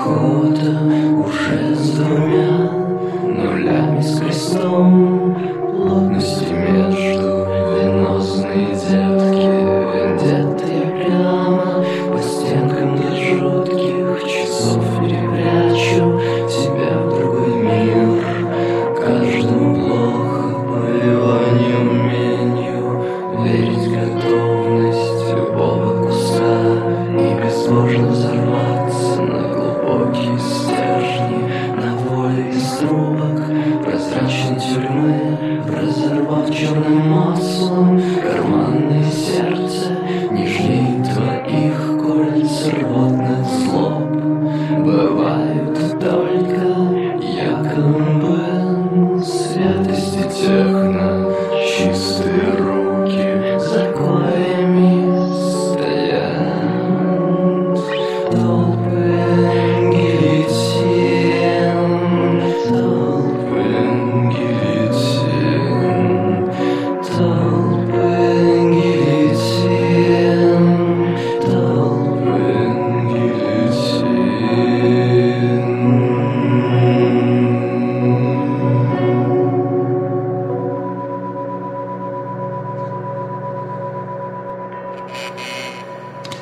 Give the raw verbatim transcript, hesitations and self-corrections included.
охота уже с двумя нулями с крестом, плотности между венозные детки, вендетты я прямо по стенкам до жутких часов перепрячу тебя в другой мир. Каждому плохо по его неумению верить в готовность любого куска и безбожно взорваться на глубокие стержни, на воле из трубок прозрачной тюрьмы, разорвав черным маслом карманное сердце нежней твоих кольц рвотных злоб. Бывают только якобы святости техно, чистые руки, за коями стоят.